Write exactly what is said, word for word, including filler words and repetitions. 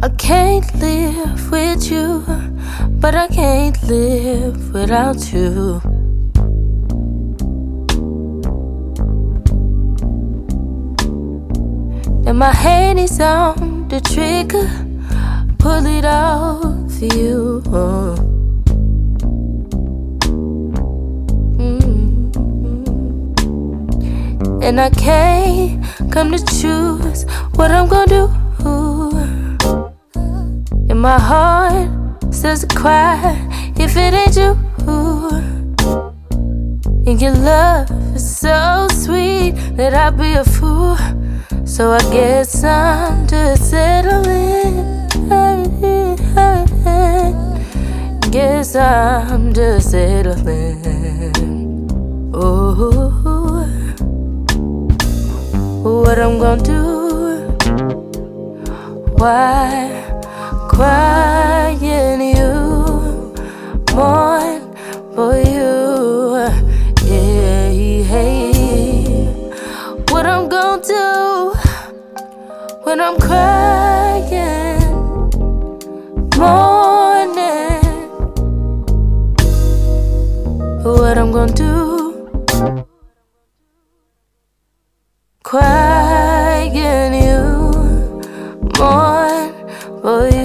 I can't live with you, but I can't live without you. And my hand is on the trigger, pull it off for you. Mm-hmm. And I can't come to choose what I'm gonna do. And my heart starts to cry if it ain't you. And your love is so sweet that I'd be a fool. So I guess I'm just settling. Guess I'm just settling. Oh, what I'm gonna do? Why crying you, mourn for you? Yeah, hey. What I'm gonna do when I'm crying, mourning? What I'm gonna do? Crying you, mourn for you.